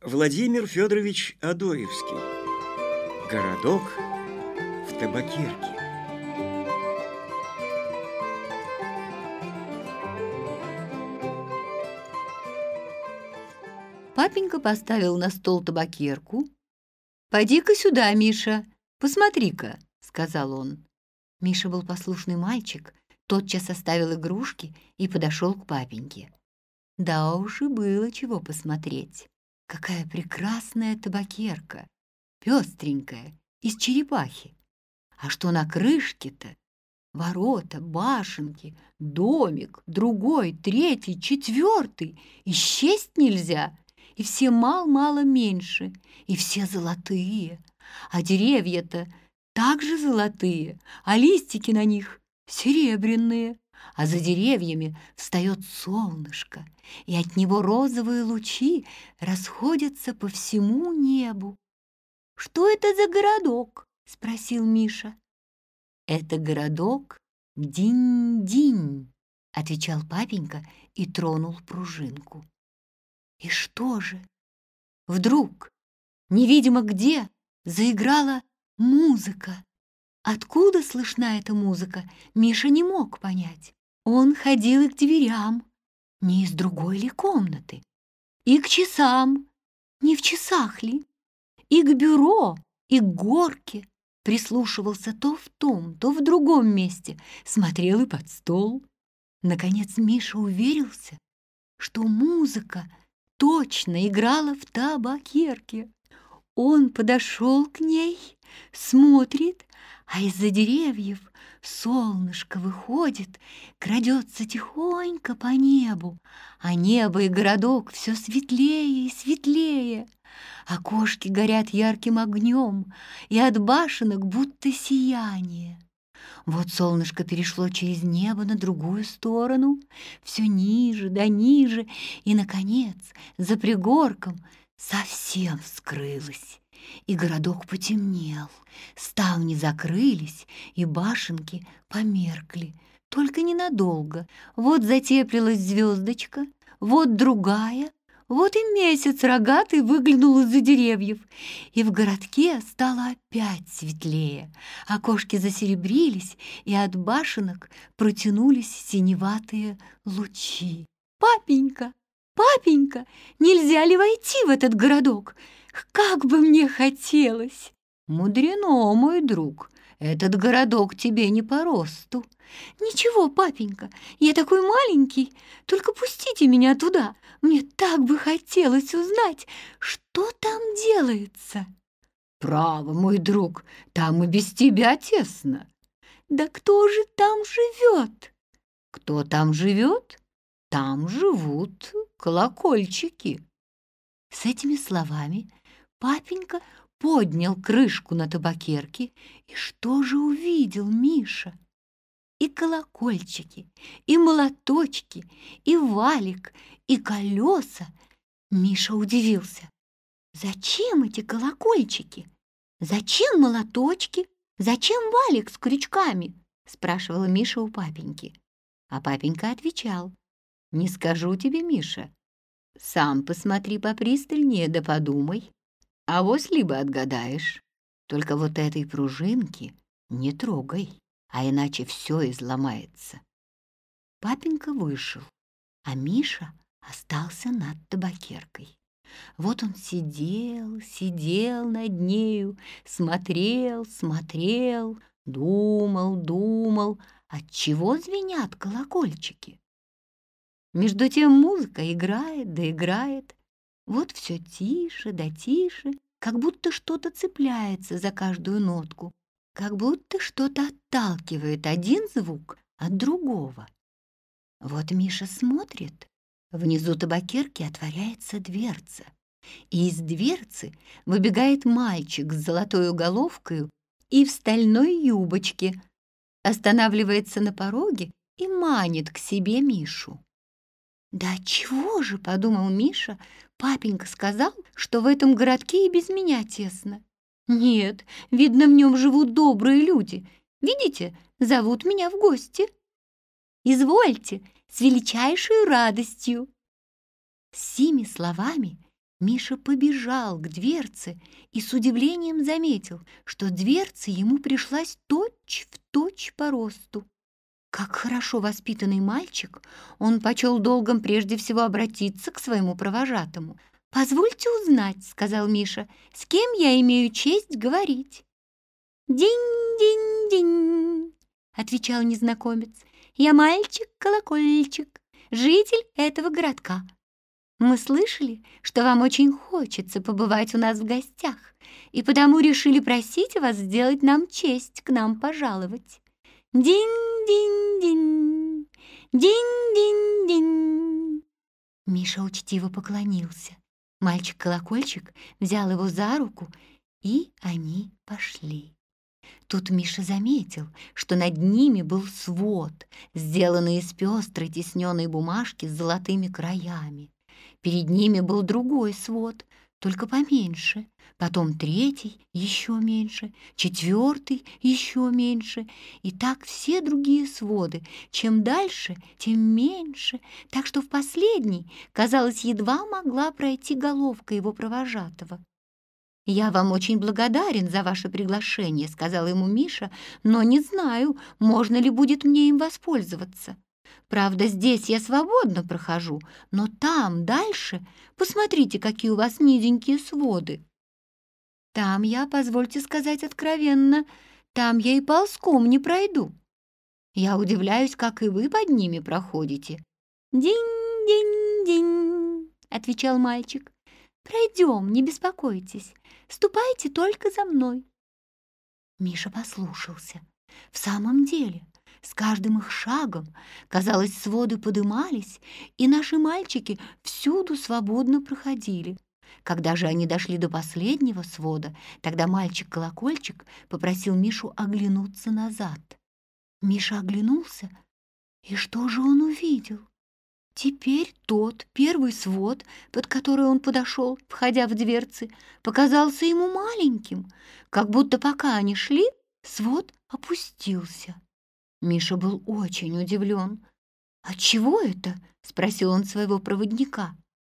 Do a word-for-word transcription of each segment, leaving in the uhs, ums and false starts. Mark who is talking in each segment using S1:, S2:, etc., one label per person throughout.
S1: Владимир Федорович Адоевский. Городок в табакерке.
S2: Папенька поставил на стол табакерку. «Пойди-ка сюда, Миша, посмотри-ка», — сказал он. Миша был послушный мальчик, тотчас оставил игрушки и подошел к папеньке. Да уж и было чего посмотреть. Какая прекрасная табакерка, пестренькая, из черепахи. А что на крышке-то? Ворота, башенки, домик, другой, третий, четвертый. И счесть нельзя. И все мал-мало меньше, и все золотые. А деревья-то также золотые, а листики на них серебряные. А за деревьями встает солнышко, и от него розовые лучи расходятся по всему небу. «Что это за городок?» — спросил Миша. «Это городок Динь-Динь», — отвечал папенька и тронул пружинку. И что же? Вдруг, невидимо где, заиграла музыка. Откуда слышна эта музыка, Миша не мог понять. Он ходил и к дверям, не из другой ли комнаты, и к часам, не в часах ли, и к бюро, и к горке. Прислушивался то в том, то в другом месте, смотрел и под стол. Наконец Миша уверился, что музыка точно играла в табакерке. Он подошел к ней, смотрит, а из-за деревьев солнышко выходит, крадется тихонько по небу, а небо и городок все светлее и светлее. Окошки горят ярким огнем, и от башенок будто сияние. Вот солнышко перешло через небо на другую сторону, все ниже да ниже, и, наконец, за пригорком совсем скрылось, и городок потемнел, ставни закрылись, и башенки померкли, только ненадолго. Вот затеплилась звездочка, вот другая, вот и месяц рогатый выглянул из-за деревьев, и в городке стало опять светлее. Окошки засеребрились, и от башенок протянулись синеватые лучи. «Папенька, папенька, нельзя ли войти в этот городок? Как бы мне хотелось!» «Мудрено, мой друг, этот городок тебе не по росту». «Ничего, папенька, я такой маленький, только пустите меня туда. Мне так бы хотелось узнать, что там делается».
S1: «Право, мой друг, там и без тебя тесно».
S2: «Да кто же там живет?»
S1: «Кто там живет? Там живут колокольчики».
S2: С этими словами папенька поднял крышку на табакерке, и что же увидел Миша? И колокольчики, и молоточки, и валик, и колеса. Миша удивился. Зачем эти колокольчики? Зачем молоточки? Зачем валик с крючками? Спрашивала Миша у папеньки. А папенька отвечал. Не скажу тебе, Миша. Сам посмотри попристальнее да подумай. Авось либо отгадаешь. Только вот этой пружинки не трогай, а иначе все изломается. Папенька вышел, а Миша остался над табакеркой. Вот он сидел, сидел над нею, смотрел, смотрел, думал, думал, отчего звенят колокольчики. Между тем музыка играет да играет. Вот все тише да тише, как будто что-то цепляется за каждую нотку, как будто что-то отталкивает один звук от другого. Вот Миша смотрит, внизу табакерки отворяется дверца, и из дверцы выбегает мальчик с золотой головкой и в стальной юбочке, останавливается на пороге и манит к себе Мишу. «Да чего же, — подумал Миша, — папенька сказал, что в этом городке и без меня тесно. Нет, видно, в нем живут добрые люди. Видите, зовут меня в гости. Извольте, с величайшей радостью». С сими словами Миша побежал к дверце и с удивлением заметил, что дверца ему пришлась точь-в-точь по росту. Как хорошо воспитанный мальчик, он почел долгом прежде всего обратиться к своему провожатому. «Позвольте узнать», — сказал Миша, — «с кем я имею честь говорить?» «Динь-динь-динь», — отвечал незнакомец, — «я мальчик-колокольчик, житель этого городка. Мы слышали, что вам очень хочется побывать у нас в гостях, и потому решили просить вас сделать нам честь к нам пожаловать. Динь-динь-динь, динь-динь-динь». Миша учтиво поклонился. Мальчик-колокольчик взял его за руку, и они пошли. Тут Миша заметил, что над ними был свод, сделанный из пестрой тисненной бумажки с золотыми краями. Перед ними был другой свод, только поменьше, потом третий, еще меньше, четвертый, еще меньше, и так все другие своды. Чем дальше, тем меньше, так что в последний, казалось, едва могла пройти головка его провожатого. «Я вам очень благодарен за ваше приглашение», — сказал ему Миша, «но не знаю, можно ли будет мне им воспользоваться. Правда, здесь я свободно прохожу, но там, дальше, посмотрите, какие у вас низенькие своды. Там я, позвольте сказать откровенно, там я и ползком не пройду. Я удивляюсь, как и вы под ними проходите». «Динь-динь-динь», — отвечал мальчик. «Пройдем, не беспокойтесь, ступайте только за мной». Миша послушался. В самом деле, с каждым их шагом, казалось, своды подымались, и наши мальчики всюду свободно проходили. Когда же они дошли до последнего свода, тогда мальчик-колокольчик попросил Мишу оглянуться назад. Миша оглянулся, и что же он увидел? Теперь тот первый свод, под который он подошел, входя в дверцы, показался ему маленьким, как будто пока они шли, свод опустился. Миша был очень удивлен. «Отчего это?» — спросил он своего проводника.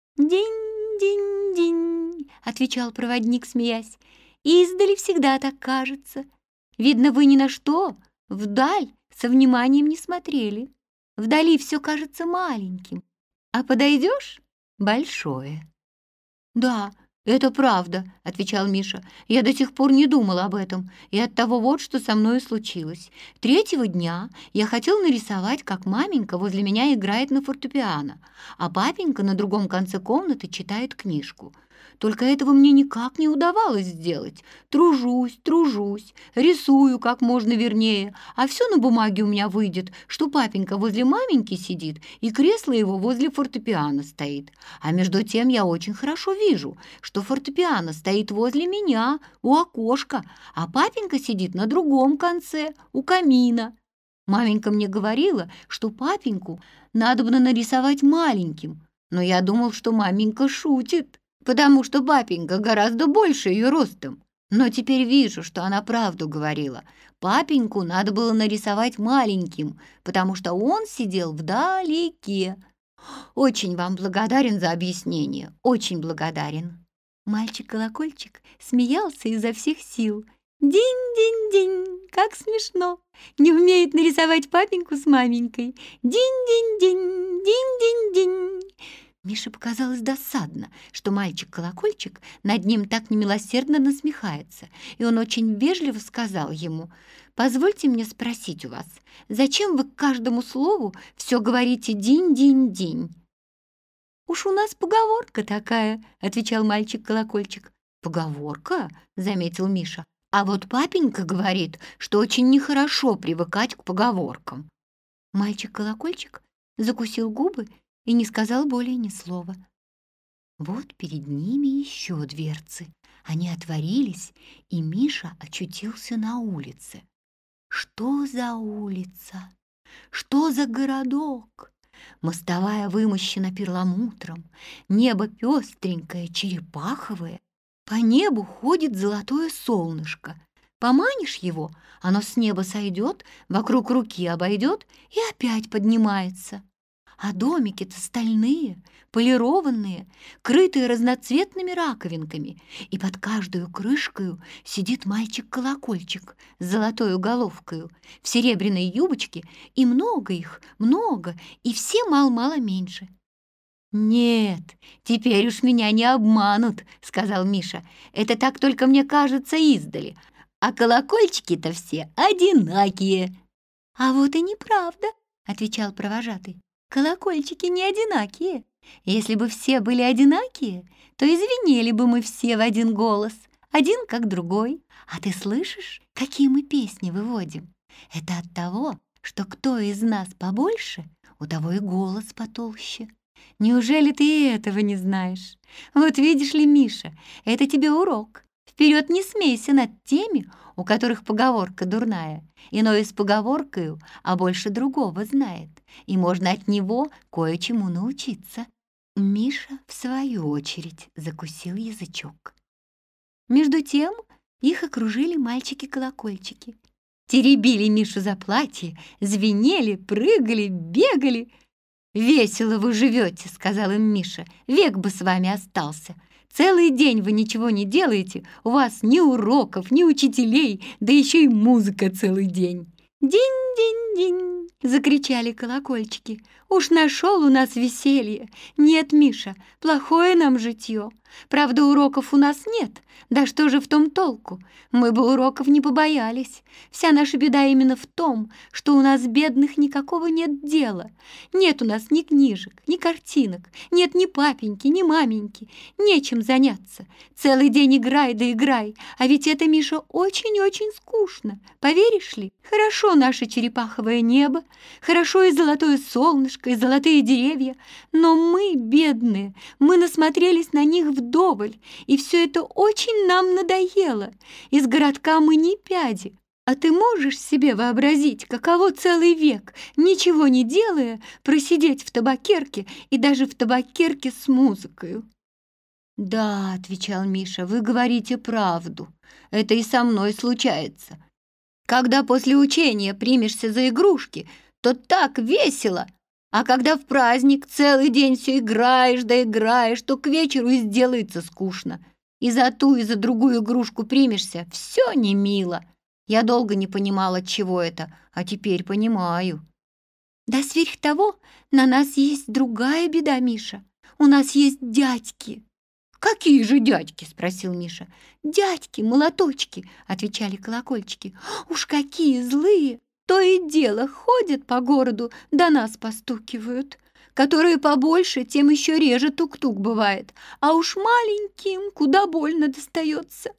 S2: «Динь-динь-динь», — отвечал проводник, смеясь. «Издали всегда так кажется. Видно, вы ни на что вдаль со вниманием не смотрели. Вдали все кажется маленьким, а подойдешь — большое». «Да, это правда», — отвечал Миша. «Я до сих пор не думал об этом, и оттого вот что со мной случилось. Третьего дня я хотел нарисовать, как маменька возле меня играет на фортепиано, а папенька на другом конце комнаты читает книжку. Только этого мне никак не удавалось сделать. Тружусь, тружусь, рисую как можно вернее, а все на бумаге у меня выйдет, что папенька возле маменьки сидит, и кресло его возле фортепиано стоит. А между тем я очень хорошо вижу, что фортепиано стоит возле меня, у окошка, а папенька сидит на другом конце, у камина. Маменька мне говорила, что папеньку надобно нарисовать маленьким, но я думал, что маменька шутит, потому что папенька гораздо больше ее ростом. Но теперь вижу, что она правду говорила. Папеньку надо было нарисовать маленьким, потому что он сидел вдалеке. Очень вам благодарен за объяснение, очень благодарен». Мальчик-колокольчик смеялся изо всех сил. «Динь-динь-динь, как смешно! Не умеет нарисовать папеньку с маменькой. Динь-динь-динь, динь-динь-динь». Мише показалось досадно, что мальчик-колокольчик над ним так немилосердно насмехается, и он очень вежливо сказал ему: «Позвольте мне спросить у вас, зачем вы к каждому слову все говорите динь-динь-динь?» «Уж у нас поговорка такая», — отвечал мальчик-колокольчик. «Поговорка?» — заметил Миша. «А вот папенька говорит, что очень нехорошо привыкать к поговоркам». Мальчик-колокольчик закусил губы и не сказал более ни слова. Вот перед ними еще дверцы. Они отворились, и Миша очутился на улице. Что за улица? Что за городок? Мостовая вымощена перламутром, небо пестренькое, черепаховое. По небу ходит золотое солнышко. Поманишь его, оно с неба сойдет, вокруг руки обойдет и опять поднимается. а домики-то стальные, полированные, крытые разноцветными раковинками, и под каждую крышкою сидит мальчик-колокольчик с золотою головкою в серебряной юбочке, и много их, много, и все мал-мало меньше. «Нет, теперь уж меня не обманут», — сказал Миша. «Это так только мне кажется издали, а колокольчики-то все одинакие». «А вот и неправда», — отвечал провожатый. «Колокольчики не одинакие. Если бы все были одинакие, то и звенели бы мы все в один голос, один как другой. А ты слышишь, какие мы песни выводим? Это от того, что кто из нас побольше, у того и голос потолще. Неужели ты и этого не знаешь? Вот видишь ли, Миша, это тебе урок. Вперед не смейся над теми, у которых поговорка дурная. Иной с поговоркою, а больше другого знает, и можно от него кое-чему научиться». Миша, в свою очередь, закусил язычок. Между тем их окружили мальчики-колокольчики. Теребили Мишу за платье, звенели, прыгали, бегали. «Весело вы живете», — сказал им Миша, — «век бы с вами остался. Целый день вы ничего не делаете, у вас ни уроков, ни учителей, да еще и музыка целый день». «Динь-динь-динь!» — закричали колокольчики. «Уж нашел у нас веселье! Нет, Миша, плохое нам житье. Правда, уроков у нас нет. Да что же в том толку? Мы бы уроков не побоялись. Вся наша беда именно в том, что у нас, бедных, никакого нет дела. Нет у нас ни книжек, ни картинок, нет ни папеньки, ни маменьки. Нечем заняться. Целый день играй да играй. А ведь это, Миша, очень-очень скучно. Поверишь ли? Хорошо наше черепаховое небо, хорошо и золотое солнышко, и золотые деревья, но мы, бедные, мы насмотрелись на них вдоволь, и все это очень нам надоело. Из городка мы ни пяди. А ты можешь себе вообразить, каково целый век, ничего не делая, просидеть в табакерке и даже в табакерке с музыкою? «Да», — отвечал Миша, — «вы говорите правду. Это и со мной случается. Когда после учения примешься за игрушки, то так весело, а когда в праздник целый день все играешь да играешь, то к вечеру и сделается скучно. И за ту, и за другую игрушку примешься, все не мило. Я долго не понимала, отчего это, а теперь понимаю». «Да сверх того, на нас есть другая беда, Миша. У нас есть дядьки». «Какие же дядьки?» — спросил Миша. «Дядьки, молоточки», — отвечали колокольчики. «Уж какие злые! То и дело ходят по городу, да нас постукивают. Которые побольше, тем еще реже тук-тук бывает, а уж маленьким куда больно достается».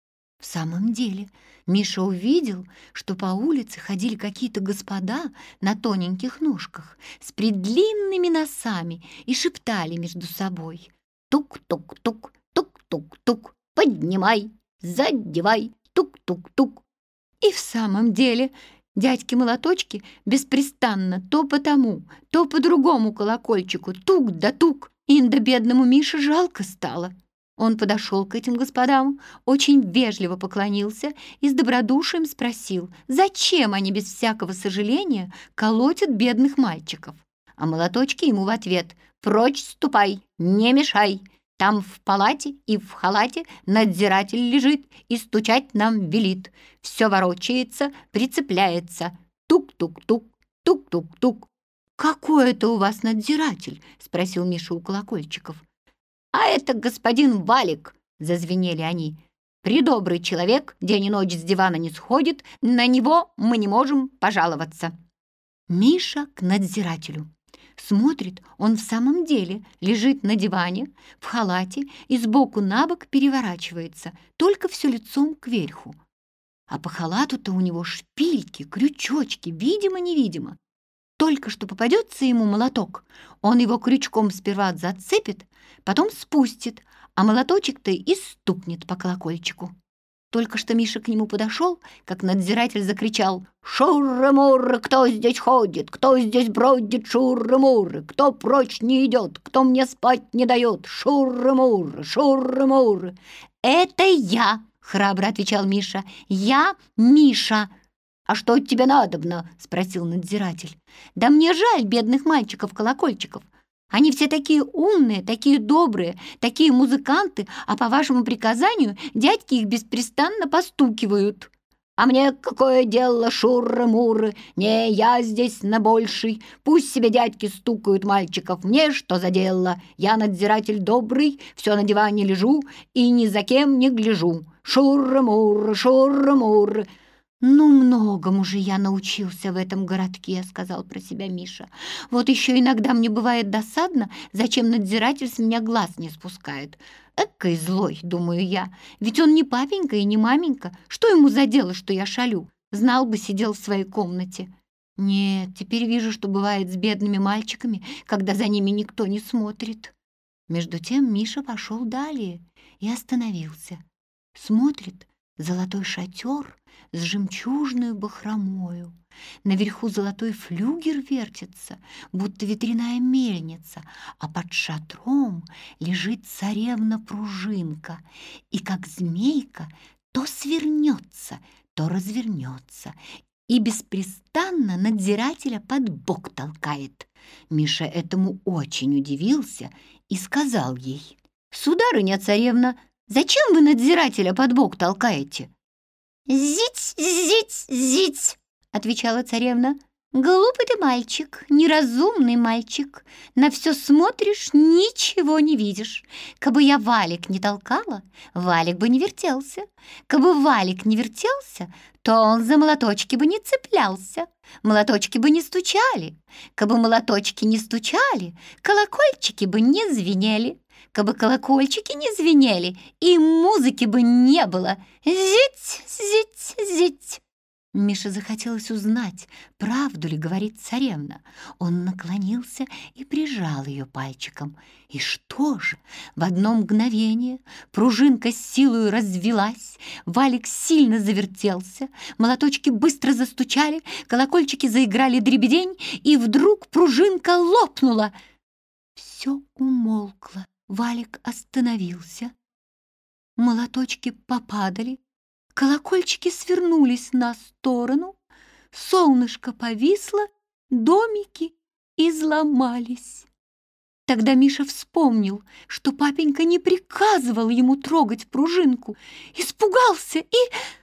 S2: В самом деле, Миша увидел, что по улице ходили какие-то господа на тоненьких ножках с предлинными носами и шептали между собой: «Тук-тук-тук, тук-тук-тук, поднимай, задевай, тук-тук-тук». И в самом деле дядьки-молоточки беспрестанно то по тому, то по другому колокольчику тук да тук. Инда бедному Мише жалко стало. Он подошел к этим господам, очень вежливо поклонился и с добродушием спросил, зачем они без всякого сожаления колотят бедных мальчиков. А молоточки ему в ответ: «Прочь ступай, не мешай. Там в палате и в халате надзиратель лежит и стучать нам велит. Все ворочается, прицепляется. Тук-тук-тук, тук-тук-тук». «Какой это у вас надзиратель?» — спросил Миша у колокольчиков. «А это господин Валик», — зазвенели они. «Предобрый человек, день и ночь с дивана не сходит, на него мы не можем пожаловаться». Миша к надзирателю. Смотрит, он в самом деле лежит на диване, в халате и сбоку на бок переворачивается, только все лицом кверху. А по халату-то у него шпильки, крючочки, видимо-невидимо. Только что попадется ему молоток, он его крючком сперва зацепит, потом спустит, а молоточек-то и стукнет по колокольчику. Только что Миша к нему подошел, как надзиратель закричал: «Шурры-мурры, кто здесь ходит? Кто здесь бродит? Шурры-мурры! Кто прочь не идет? Кто мне спать не дает? Шурры-мурры! Шурры-мурры!» «Это я!» — храбро отвечал Миша. «Я Миша!» «А что от тебя надобно?» — спросил надзиратель. «Да мне жаль бедных мальчиков-колокольчиков. Они все такие умные, такие добрые, такие музыканты, а по вашему приказанию дядьки их беспрестанно постукивают». «А мне какое дело, шурры-мурры? Не, я здесь на больший. Пусть себе дядьки стукают мальчиков. Мне что за дело? Я надзиратель добрый, все на диване лежу и ни за кем не гляжу. Шурры-мурры, шурры-мурры». «Ну, многому же я научился в этом городке», — сказал про себя Миша. «Вот еще иногда мне бывает досадно, зачем надзиратель с меня глаз не спускает. Эккой злой, думаю я, ведь он не папенька и не маменька. Что ему за дело, что я шалю? Знал бы, сидел в своей комнате». Нет, теперь вижу, что бывает с бедными мальчиками, когда за ними никто не смотрит. Между тем Миша пошел далее и остановился. Смотрит, золотой шатер с жемчужной бахромою. Наверху золотой флюгер вертится, будто ветряная мельница, а под шатром лежит царевна-пружинка, и как змейка то свернется, то развернется, и беспрестанно надзирателя под бок толкает. Миша этому очень удивился и сказал ей: «Сударыня-царевна, зачем вы надзирателя под бок толкаете?» «Зиць, зиць, зиць», — отвечала царевна. «Глупый ты мальчик, неразумный мальчик. На все смотришь, ничего не видишь. Кабы я валик не толкала, валик бы не вертелся. Кабы валик не вертелся, то он за молоточки бы не цеплялся. Молоточки бы не стучали. Кабы молоточки не стучали, колокольчики бы не звенели. Кабы колокольчики не звенели, и музыки бы не было. Зить, зить, зить». Мише захотелось узнать, правду ли говорит царевна. Он наклонился и прижал ее пальчиком. И что же? В одно мгновение пружинка с силою развилась, валик сильно завертелся, молоточки быстро застучали, колокольчики заиграли дребедень, и вдруг пружинка лопнула. Все умолкло, валик остановился, молоточки попадали, колокольчики свернулись на сторону, солнышко повисло, домики изломались. Тогда Миша вспомнил, что папенька не приказывал ему трогать пружинку, испугался и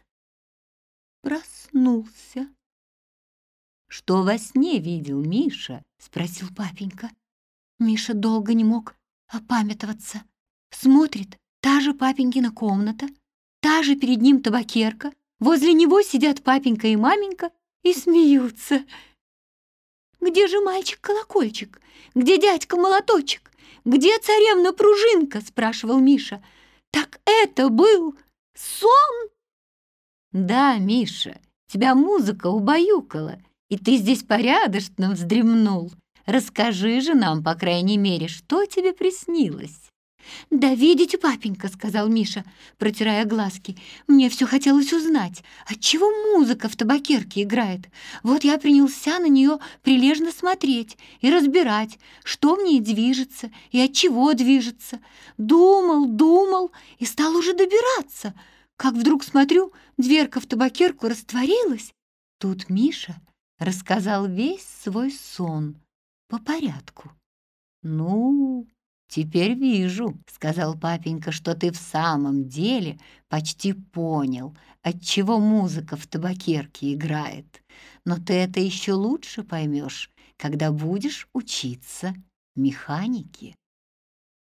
S2: проснулся. «Что во сне видел Миша?» — спросил папенька. Миша долго не мог опамятоваться. Смотрит, та же папенькина комната, та же перед ним табакерка, возле него сидят папенька и маменька и смеются. «Где же мальчик-колокольчик? Где дядька-молоточек? Где царевна-пружинка?» — спрашивал Миша. «Так это был сон?» «Да, Миша, тебя музыка убаюкала, и ты здесь порядочно вздремнул. Расскажи же нам, по крайней мере, что тебе приснилось». «Да видите, папенька, — сказал Миша, протирая глазки, — мне все хотелось узнать, отчего музыка в табакерке играет. Вот я принялся на нее прилежно смотреть и разбирать, что в ней движется и отчего движется. Думал, думал и стал уже добираться, как вдруг смотрю, дверка в табакерку растворилась». Тут Миша рассказал весь свой сон по порядку. «Ну, теперь вижу, — сказал папенька, — что ты в самом деле почти понял, отчего музыка в табакерке играет. Но ты это еще лучше поймешь, когда будешь учиться механике».